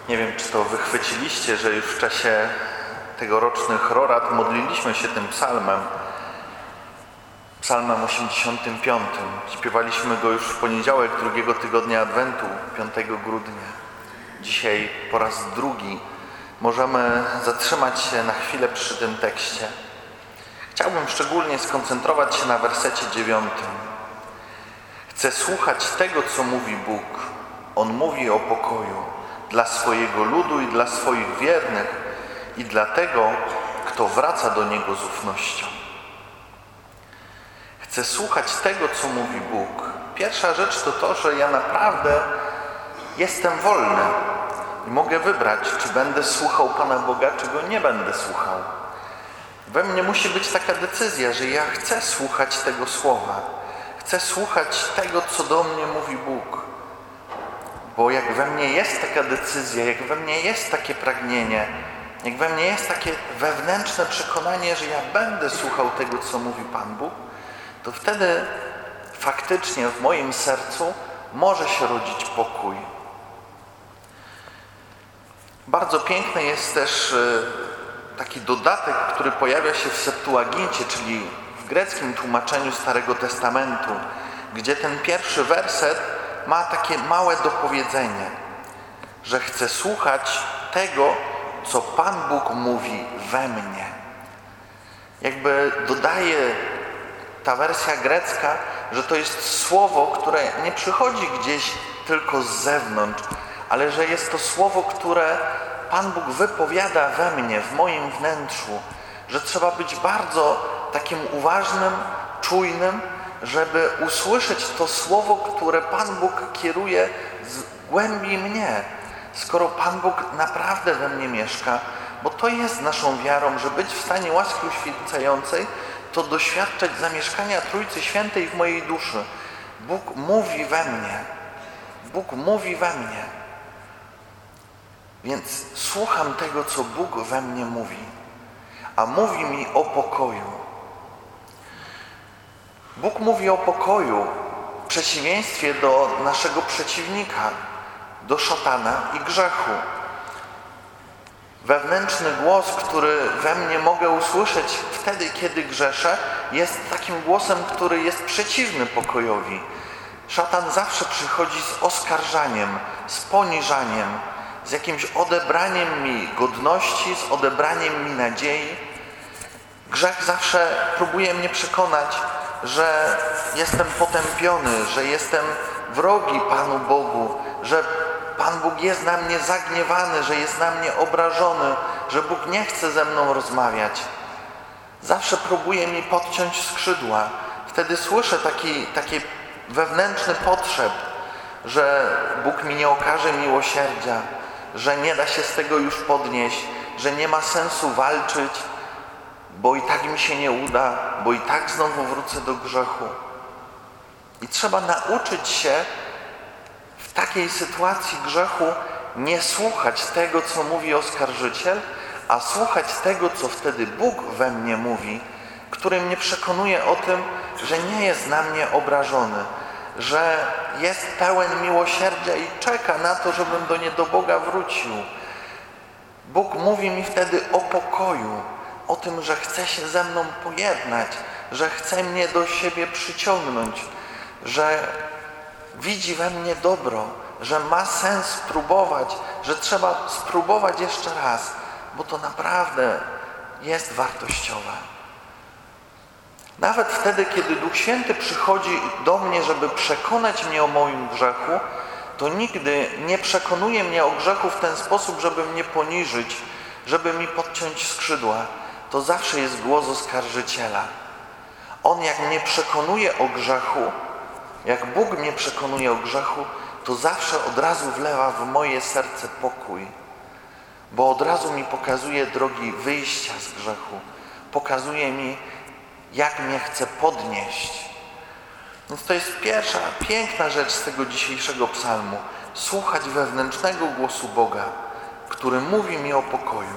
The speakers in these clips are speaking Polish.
Nie wiem, czy to wychwyciliście, że już w czasie tegorocznych rorat modliliśmy się tym psalmem. Psalmem 85. Śpiewaliśmy go już w poniedziałek drugiego tygodnia Adwentu, 5 grudnia. Dzisiaj po raz drugi możemy zatrzymać się na chwilę przy tym tekście. Chciałbym szczególnie skoncentrować się na wersecie 9. Chcę słuchać tego, co mówi Bóg. On mówi o pokoju dla swojego ludu i dla swoich wiernych i dla tego, kto wraca do Niego z ufnością. Chcę słuchać tego, co mówi Bóg. Pierwsza rzecz to to, że ja naprawdę jestem wolny i mogę wybrać, czy będę słuchał Pana Boga, czy Go nie będę słuchał. We mnie musi być taka decyzja, że ja chcę słuchać tego słowa. Chcę słuchać tego, co do mnie mówi Bóg. Bo jak we mnie jest taka decyzja, jak we mnie jest takie pragnienie, jak we mnie jest takie wewnętrzne przekonanie, że ja będę słuchał tego, co mówi Pan Bóg, to wtedy faktycznie w moim sercu może się rodzić pokój. Bardzo piękny jest też taki dodatek, który pojawia się w Septuagincie, czyli w greckim tłumaczeniu Starego Testamentu, gdzie ten pierwszy werset ma takie małe dopowiedzenie, że chcę słuchać tego, co Pan Bóg mówi we mnie. Jakby dodaje ta wersja grecka, że to jest słowo, które nie przychodzi gdzieś tylko z zewnątrz, ale że jest to słowo, które Pan Bóg wypowiada we mnie, w moim wnętrzu, że trzeba być bardzo takim uważnym, czujnym, żeby usłyszeć to słowo, które Pan Bóg kieruje z głębi mnie. Skoro Pan Bóg naprawdę we mnie mieszka, bo to jest naszą wiarą, że być w stanie łaski uświęcającej, to doświadczać zamieszkania Trójcy Świętej w mojej duszy. Bóg mówi we mnie. Bóg mówi we mnie. Więc słucham tego, co Bóg we mnie mówi. A mówi mi o pokoju. Bóg mówi o pokoju w przeciwieństwie do naszego przeciwnika, do szatana i grzechu. Wewnętrzny głos, który we mnie mogę usłyszeć wtedy, kiedy grzeszę, jest takim głosem, który jest przeciwny pokojowi. Szatan zawsze przychodzi z oskarżaniem, z poniżaniem, z jakimś odebraniem mi godności, z odebraniem mi nadziei. Grzech zawsze próbuje mnie przekonać, że jestem potępiony, że jestem wrogi Panu Bogu, że Pan Bóg jest na mnie zagniewany, że jest na mnie obrażony, że Bóg nie chce ze mną rozmawiać. Zawsze próbuje mi podciąć skrzydła. Wtedy słyszę taki wewnętrzny potrzebt, że Bóg mi nie okaże miłosierdzia, że nie da się z tego już podnieść, że nie ma sensu walczyć, bo i tak mi się nie uda, bo i tak znowu wrócę do grzechu. I trzeba nauczyć się w takiej sytuacji grzechu nie słuchać tego, co mówi oskarżyciel, a słuchać tego, co wtedy Bóg we mnie mówi, który mnie przekonuje o tym, że nie jest na mnie obrażony, że jest pełen miłosierdzia i czeka na to, żebym do Boga wrócił. Bóg mówi mi wtedy o pokoju, o tym, że chce się ze mną pojednać, że chce mnie do siebie przyciągnąć, że widzi we mnie dobro, że ma sens spróbować, że trzeba spróbować jeszcze raz, bo to naprawdę jest wartościowe. Nawet wtedy, kiedy Duch Święty przychodzi do mnie, żeby przekonać mnie o moim grzechu, to nigdy nie przekonuje mnie o grzechu w ten sposób, żeby mnie poniżyć, żeby mi podciąć skrzydła. To zawsze jest głos oskarżyciela. On jak mnie przekonuje o grzechu, jak Bóg mnie przekonuje o grzechu, to zawsze od razu wlewa w moje serce pokój. Bo od razu mi pokazuje drogi wyjścia z grzechu. Pokazuje mi, jak mnie chce podnieść. Więc to jest pierwsza, piękna rzecz z tego dzisiejszego psalmu. Słuchać wewnętrznego głosu Boga, który mówi mi o pokoju.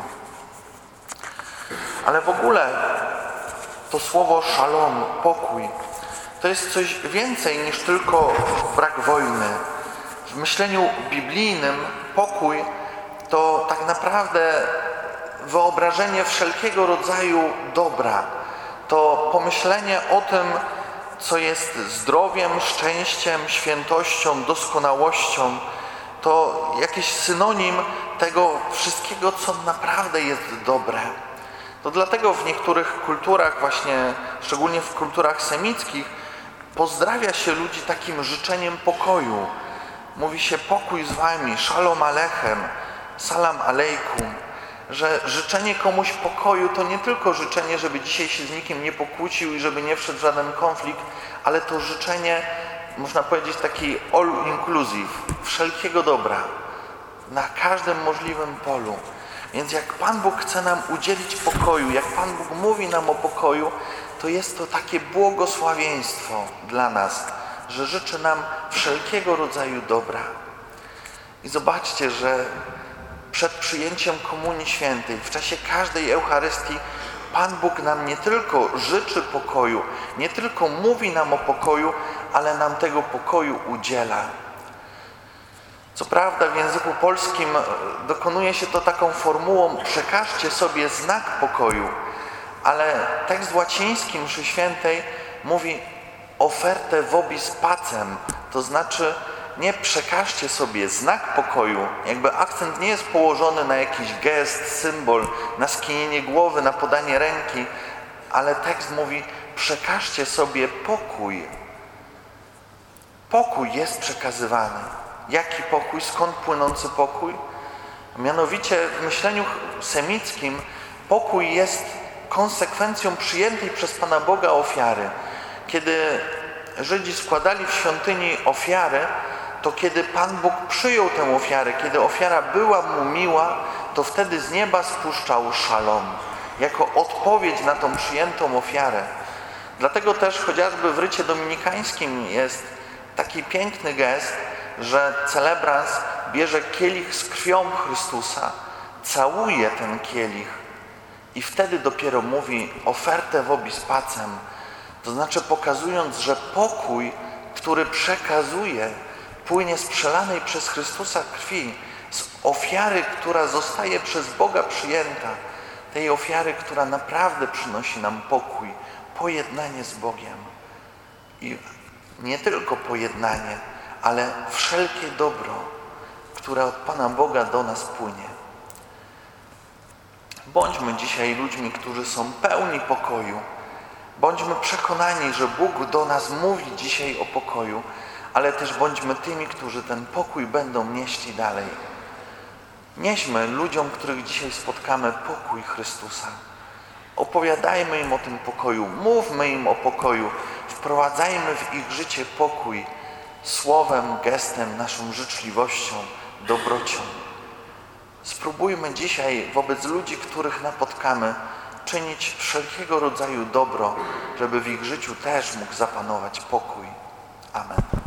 Ale w ogóle to słowo szalom, pokój, to jest coś więcej niż tylko brak wojny. W myśleniu biblijnym pokój to tak naprawdę wyobrażenie wszelkiego rodzaju dobra, to pomyślenie o tym, co jest zdrowiem, szczęściem, świętością, doskonałością, to jakiś synonim tego wszystkiego, co naprawdę jest dobre. To dlatego w niektórych kulturach, właśnie szczególnie w kulturach semickich, pozdrawia się ludzi takim życzeniem pokoju. Mówi się pokój z wami, shalom alechem, salam alejkum. Że życzenie komuś pokoju to nie tylko życzenie, żeby dzisiaj się z nikim nie pokłócił i żeby nie wszedł w żaden konflikt, ale to życzenie, można powiedzieć, taki all inclusive, wszelkiego dobra, na każdym możliwym polu. Więc jak Pan Bóg chce nam udzielić pokoju, jak Pan Bóg mówi nam o pokoju, to jest to takie błogosławieństwo dla nas, że życzy nam wszelkiego rodzaju dobra. I zobaczcie, że przed przyjęciem Komunii Świętej, w czasie każdej Eucharystii, Pan Bóg nam nie tylko życzy pokoju, nie tylko mówi nam o pokoju, ale nam tego pokoju udziela. Co prawda w języku polskim dokonuje się to taką formułą przekażcie sobie znak pokoju, ale tekst łaciński mszy świętej mówi oferte vobis pacem, to znaczy nie przekażcie sobie znak pokoju, jakby akcent nie jest położony na jakiś gest, symbol, na skinienie głowy, na podanie ręki, ale tekst mówi przekażcie sobie pokój. Pokój jest przekazywany. Jaki pokój? Skąd płynący pokój? Mianowicie w myśleniu semickim pokój jest konsekwencją przyjętej przez Pana Boga ofiary. Kiedy Żydzi składali w świątyni ofiary, to kiedy Pan Bóg przyjął tę ofiarę, kiedy ofiara była mu miła, to wtedy z nieba spuszczał szalom, jako odpowiedź na tą przyjętą ofiarę. Dlatego też chociażby w rycie dominikańskim jest taki piękny gest, że celebrans bierze kielich z krwią Chrystusa, całuje ten kielich i wtedy dopiero mówi oferte vobis pacem, to znaczy pokazując, że pokój, który przekazuje, płynie z przelanej przez Chrystusa krwi, z ofiary, która zostaje przez Boga przyjęta, tej ofiary, która naprawdę przynosi nam pokój, pojednanie z Bogiem. I nie tylko pojednanie, ale wszelkie dobro, które od Pana Boga do nas płynie. Bądźmy dzisiaj ludźmi, którzy są pełni pokoju. Bądźmy przekonani, że Bóg do nas mówi dzisiaj o pokoju, ale też bądźmy tymi, którzy ten pokój będą nieśli dalej. Nieśmy ludziom, których dzisiaj spotkamy, pokój Chrystusa. Opowiadajmy im o tym pokoju, mówmy im o pokoju, wprowadzajmy w ich życie pokój słowem, gestem, naszą życzliwością, dobrocią. Spróbujmy dzisiaj wobec ludzi, których napotkamy, czynić wszelkiego rodzaju dobro, żeby w ich życiu też mógł zapanować pokój. Amen.